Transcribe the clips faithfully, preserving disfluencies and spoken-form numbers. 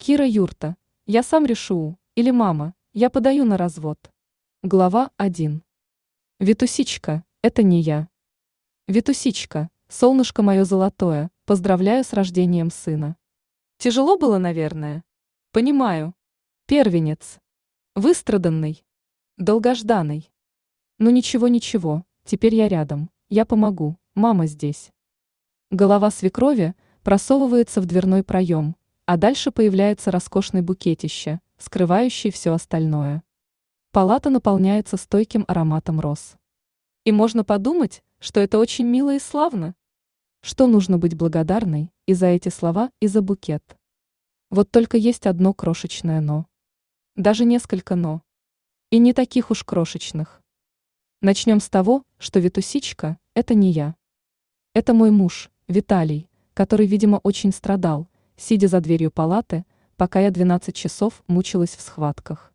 Кира Юрта, я сам решу, или мама, я подаю на развод. Глава один. Витусичка, это не я. Витусичка, солнышко мое золотое, поздравляю с рождением сына. Тяжело было, наверное. Понимаю. Первенец. Выстраданный. Долгожданный. Ну ничего-ничего, теперь я рядом, я помогу, мама здесь. Голова свекрови просовывается в дверной проем, а дальше появляется роскошный букетище, скрывающий все остальное. Палата наполняется стойким ароматом роз. И можно подумать, что это очень мило и славно. Что нужно быть благодарной и за эти слова, и за букет. Вот только есть одно крошечное «но». Даже несколько «но». И не таких уж крошечных. Начнем с того, что Витусичка – это не я. Это мой муж, Виталий, который, видимо, очень страдал, сидя за дверью палаты, пока я двенадцать часов мучилась в схватках.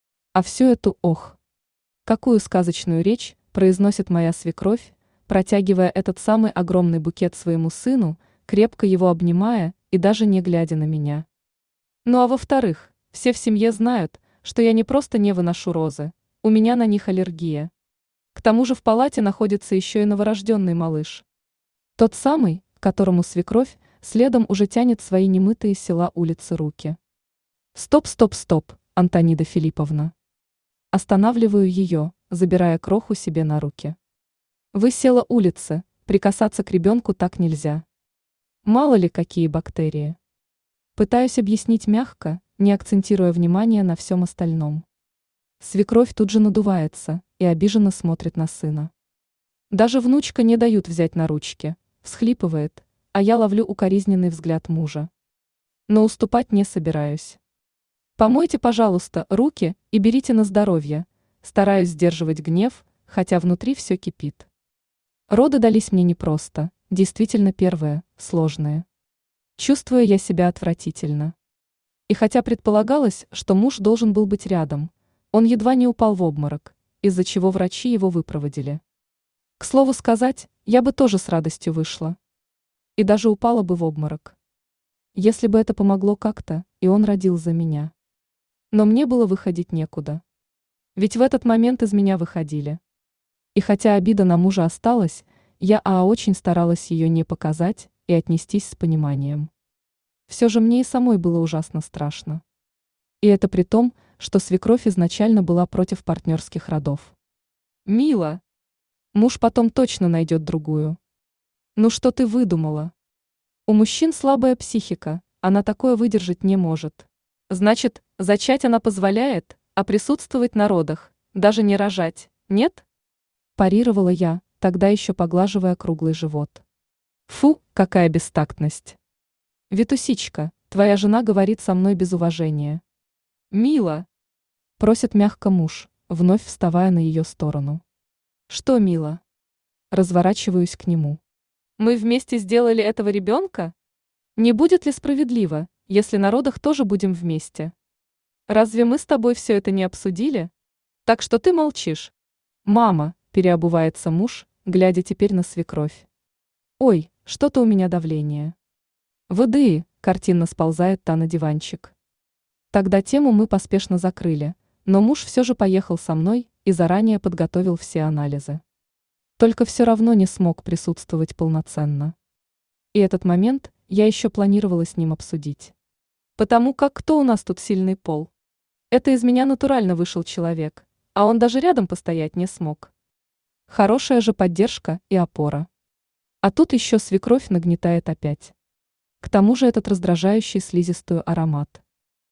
А всю эту ох! Какую сказочную речь произносит моя свекровь, протягивая этот самый огромный букет своему сыну, крепко его обнимая и даже не глядя на меня. Ну а во-вторых, все в семье знают, что я не просто не выношу розы, у меня на них аллергия. К тому же в палате находится еще и новорожденный малыш. Тот самый, которому свекровь следом уже тянет свои немытые села улицы руки. Стоп, стоп, стоп, Антонида Филипповна. Останавливаю ее, забирая кроху себе на руки. Вы села улицы, прикасаться к ребенку так нельзя. Мало ли какие бактерии. Пытаюсь объяснить мягко, не акцентируя внимание на всем остальном. Свекровь тут же надувается и обиженно смотрит на сына. Даже внучка не дают взять на ручки, всхлипывает, а я ловлю укоризненный взгляд мужа. Но уступать не собираюсь. Помойте, пожалуйста, руки и берите на здоровье. Стараюсь сдерживать гнев, хотя внутри все кипит. Роды дались мне непросто, действительно первые, сложные. Чувствую я себя отвратительно. И хотя предполагалось, что муж должен был быть рядом, он едва не упал в обморок, из-за чего врачи его выпроводили. К слову сказать, я бы тоже с радостью вышла. И даже упала бы в обморок. Если бы это помогло как-то, и он родил за меня. Но мне было выходить некуда. Ведь в этот момент из меня выходили. И хотя обида на мужа осталась, я а очень старалась ее не показать и отнестись с пониманием. Все же мне и самой было ужасно страшно. И это при том, что свекровь изначально была против партнерских родов. Мила! Муж потом точно найдет другую. Ну что ты выдумала? У мужчин слабая психика, она такое выдержать не может. Значит, зачать она позволяет, а присутствовать на родах, даже не рожать, нет? Парировала я, тогда еще поглаживая круглый живот. Фу, какая бестактность. Витусичка, твоя жена говорит со мной без уважения. Мила! Просит мягко муж, вновь вставая на ее сторону. Что, Мила? Разворачиваюсь к нему. Мы вместе сделали этого ребенка? Не будет ли справедливо, если на родах тоже будем вместе? Разве мы с тобой все это не обсудили? Так что ты молчишь. Мама, переобувается муж, глядя теперь на свекровь. Ой, что-то у меня давление. Выдыи, картинно сползает та на диванчик. Тогда тему мы поспешно закрыли, но муж все же поехал со мной и заранее подготовил все анализы. Только все равно не смог присутствовать полноценно. И этот момент я еще планировала с ним обсудить. Потому как кто у нас тут сильный пол? Это из меня натурально вышел человек, а он даже рядом постоять не смог. Хорошая же поддержка и опора. А тут еще свекровь нагнетает опять. К тому же этот раздражающий слизистую аромат.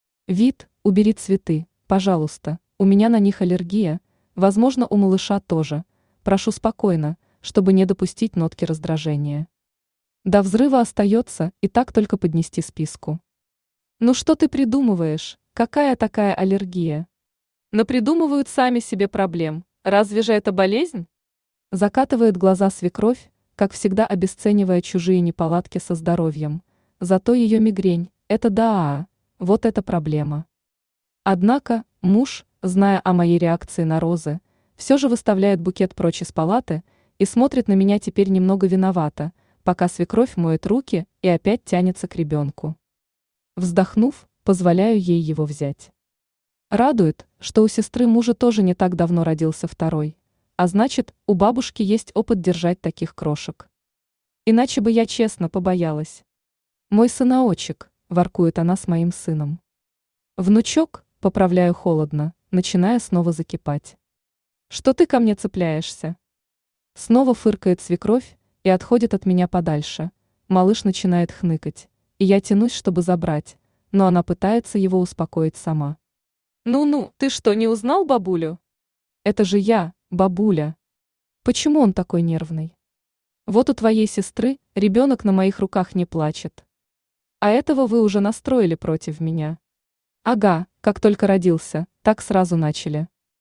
Вид, убери цветы, пожалуйста, у меня на них аллергия, возможно, у малыша тоже. Прошу спокойно, чтобы не допустить нотки раздражения. До взрыва остается и так только поднести списку. Ну что ты придумываешь, какая такая аллергия? Напридумывают сами себе проблем, разве же это болезнь? Закатывает глаза свекровь, как всегда обесценивая чужие неполадки со здоровьем. Зато ее мигрень – это да, вот это проблема. Однако муж, зная о моей реакции на розы, все же выставляет букет прочь из палаты и смотрит на меня теперь немного виновато, пока свекровь моет руки и опять тянется к ребенку. Вздохнув, позволяю ей его взять. Радует, что у сестры мужа тоже не так давно родился второй, а значит, у бабушки есть опыт держать таких крошек. Иначе бы я честно побоялась. Мой сыноочек, воркует она с моим сыном. Внучок, поправляю холодно, начиная снова закипать. Что ты ко мне цепляешься? Снова фыркает свекровь и отходит от меня подальше. Малыш начинает хныкать, и я тянусь, чтобы забрать, но она пытается его успокоить сама. «Ну-ну, ты что, не узнал бабулю?» «Это же я, бабуля. Почему он такой нервный? Вот у твоей сестры ребенок на моих руках не плачет. А этого вы уже настроили против меня». «Ага, как только родился, так сразу начали».